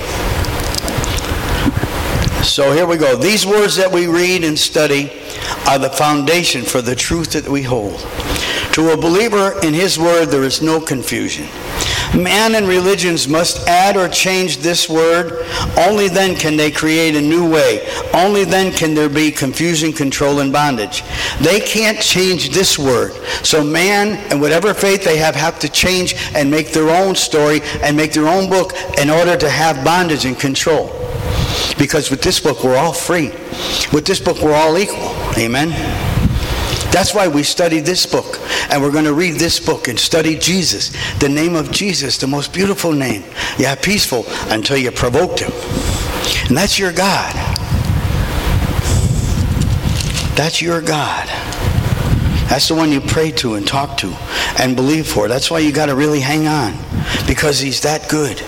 So here we go. These words that we read and study are the foundation for the truth that we hold. To a believer in his word, there is no confusion. Man and religions must add or change this word. Only then can they create a new way. Only then can there be confusion, control, and bondage. They can't change this word. So man and whatever faith they have have to change and make their own story and make their own book in order to have bondage and control. Because with this book, we're all free. With this book, we're all equal. Amen? That's why we study this book. And we're going to read this book and study Jesus. The name of Jesus, the most beautiful name. Yeah, peaceful until you provoked him. And that's your God. That's your God. That's the one you pray to and talk to and believe for. That's why you got to really hang on. Because he's that good.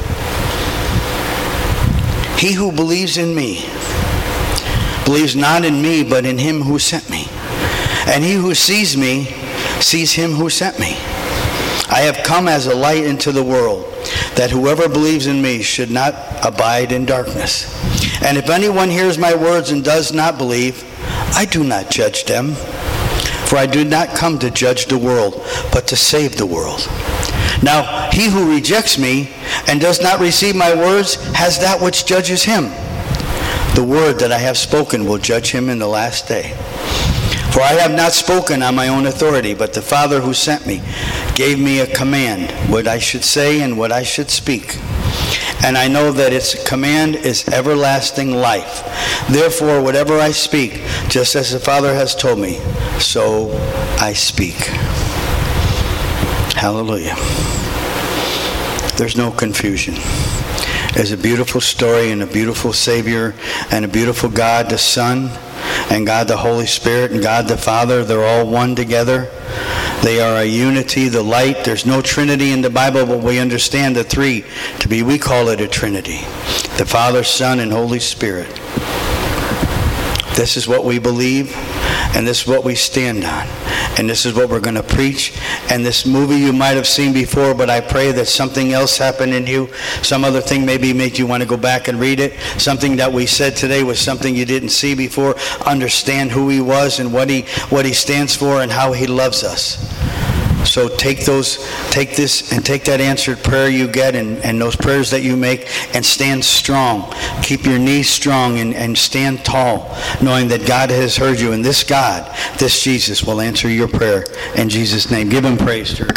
He who believes in me believes not in me, but in him who sent me. And he who sees me sees him who sent me. I have come as a light into the world, that whoever believes in me should not abide in darkness. And if anyone hears my words and does not believe, I do not judge them. For I did not come to judge the world, but to save the world. Now, he who rejects me and does not receive my words has that which judges him. The word that I have spoken will judge him in the last day. For I have not spoken on my own authority, but the Father who sent me gave me a command, what I should say and what I should speak. And I know that its command is everlasting life. Therefore, whatever I speak, just as the Father has told me, so I speak. Hallelujah. There's no confusion. There's a beautiful story and a beautiful Savior and a beautiful God the Son and God the Holy Spirit and God the Father. They're all one together. They are a unity, the light. There's no Trinity in the Bible, but we understand the three to be, we call it a Trinity. The Father, Son, and Holy Spirit. This is what we believe, and this is what we stand on. And this is what we're going to preach. And this movie you might have seen before, but I pray that something else happened in you. Some other thing maybe made you want to go back and read it. Something that we said today was something you didn't see before. Understand who he was and what he what he stands for and how he loves us. So take those, take this and take that answered prayer you get and, and those prayers that you make and stand strong. Keep your knees strong and, and stand tall, knowing that God has heard you. And this God, this Jesus will answer your prayer in Jesus' name. Give him praise, church.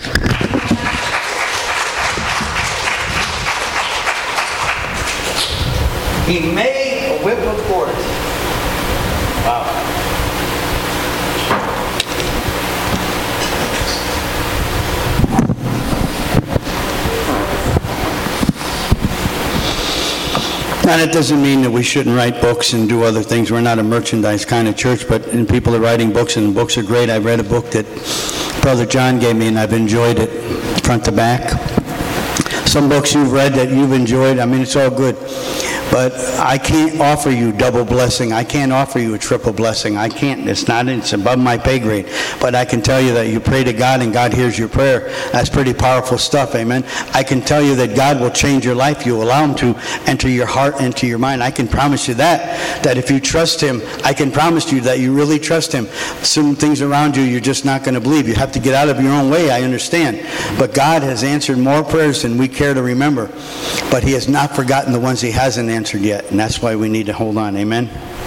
He made a whip of cords. Wow. And it doesn't mean that we shouldn't write books and do other things. We're not a merchandise kind of church, but people are writing books, and the books are great. I read a book that Brother John gave me, and I've enjoyed it front to back. Some books you've read that you've enjoyed, I mean, it's all good. But I can't offer you double blessing. I can't offer you a triple blessing. I can't. It's not, it's above my pay grade. But I can tell you that you pray to God and God hears your prayer. That's pretty powerful stuff, amen. I can tell you that God will change your life. You allow him to enter your heart, into your mind. I can promise you that, that if you trust him, I can promise you that you really trust him. Some things around you you're just not going to believe. You have to get out of your own way, I understand. But God has answered more prayers than we care to remember. But he has not forgotten the ones he hasn't answered yet, and that's why we need to hold on. Amen.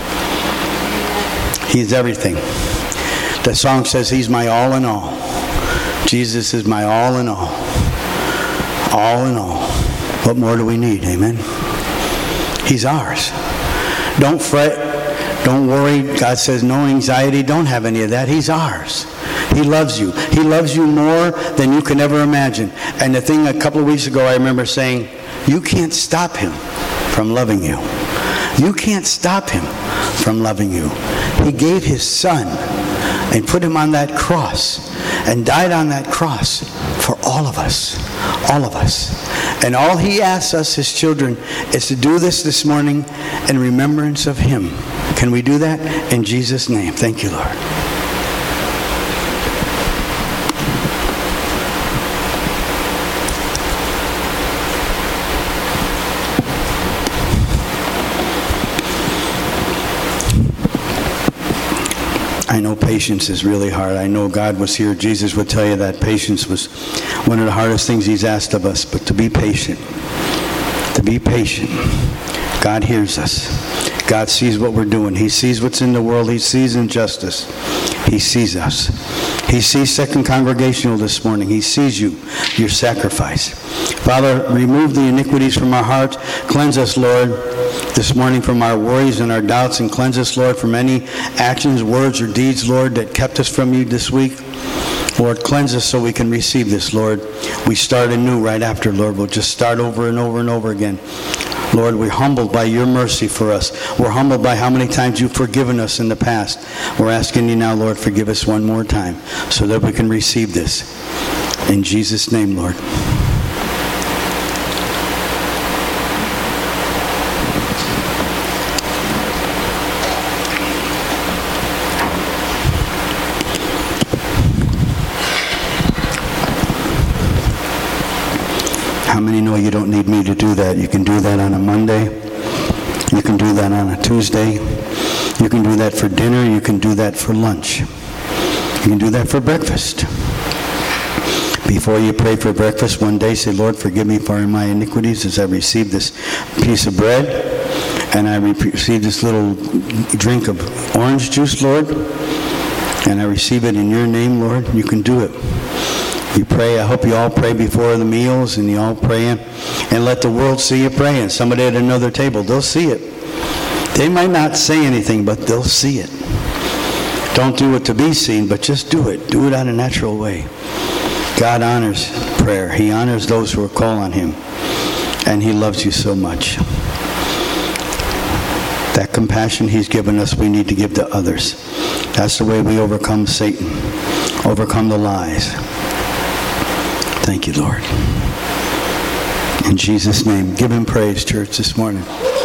He's everything. The song says he's my all in all. Jesus is my all in all. All in all. What more do we need? Amen. He's ours. Don't fret. Don't worry. God says no anxiety. Don't have any of that. He's ours. He loves you. He loves you more than you can ever imagine. And the thing a couple of weeks ago I remember saying, you can't stop him from loving you. You can't stop him from loving you. He gave his son and put him on that cross and died on that cross for all of us. All of us. And all he asks us, his children, is to do this this morning in remembrance of him. Can we do that? In Jesus' name. Thank you, Lord. I know patience is really hard. I know God was here. Jesus would tell you that patience was one of the hardest things he's asked of us. But to be patient, to be patient. God hears us. God sees what we're doing. He sees what's in the world. He sees injustice. He sees us. He sees Second Congregational this morning. He sees you, your sacrifice. Father, remove the iniquities from our hearts. Cleanse us, Lord, this morning from our worries and our doubts, and cleanse us, Lord, from any actions, words, or deeds, Lord, that kept us from you this week. Lord, cleanse us so we can receive this, Lord. We start anew right after, Lord. We'll just start over and over and over again. Lord, we're humbled by your mercy for us. We're humbled by how many times you've forgiven us in the past. We're asking you now, Lord, forgive us one more time so that we can receive this. In Jesus' name, Lord. How many know you don't need me to do that? You can do that on a Monday. You can do that on a Tuesday. You can do that for dinner. You can do that for lunch. You can do that for breakfast. Before you pray for breakfast one day, say, Lord, forgive me for my iniquities as I receive this piece of bread and I receive this little drink of orange juice, Lord, and I receive it in your name, Lord. You can do it. You pray. I hope you all pray before the meals, and you all pray, and let the world see you praying. Somebody at another table, they'll see it. They might not say anything, but they'll see it. Don't do it to be seen, but just do it. Do it on a natural way. God honors prayer. He honors those who are called on him, and he loves you so much. That compassion he's given us, we need to give to others. That's the way we overcome Satan, overcome the lies. Thank you, Lord. In Jesus' name, give him praise, church, this morning.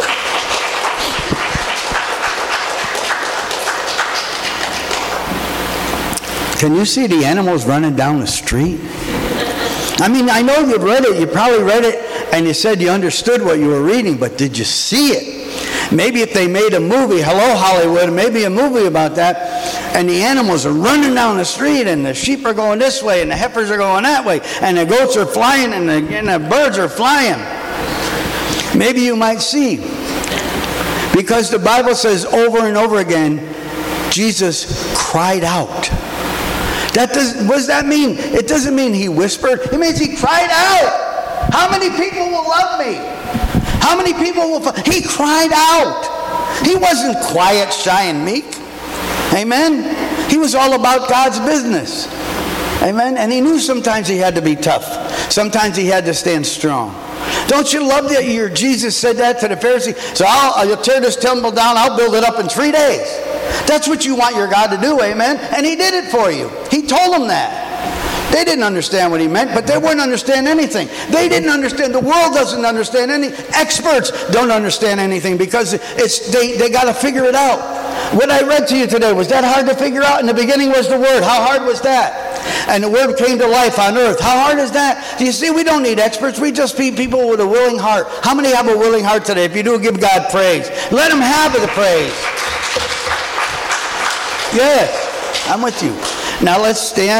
Can you see the animals running down the street? I mean, I know you read it. You probably read it, and you said you understood what you were reading, but did you see it? Maybe if they made a movie, hello Hollywood, maybe a movie about that, and the animals are running down the street, and the sheep are going this way, and the heifers are going that way, and the goats are flying, and the, and the birds are flying. Maybe you might see. Because the Bible says over and over again, Jesus cried out. That does, what does that mean? It doesn't mean he whispered. It means he cried out. How many people will love me? How many people will... He cried out. He wasn't quiet, shy, and meek. Amen? He was all about God's business. Amen? And he knew sometimes he had to be tough. Sometimes he had to stand strong. Don't you love that your Jesus said that to the Pharisees? So I'll, I'll tear this temple down, I'll build it up in three days. That's what you want your God to do, amen? And he did it for you. He told them that. They didn't understand what he meant, but they wouldn't understand anything. They didn't understand. The world doesn't understand any. Experts don't understand anything because it's they, they got to figure it out. What I read to you today, was that hard to figure out? In the beginning was the Word. How hard was that? And the Word came to life on earth. How hard is that? Do you see, we don't need experts. We just need people with a willing heart. How many have a willing heart today? If you do, give God praise. Let him have the praise. Yes, I'm with you. Now let's stand.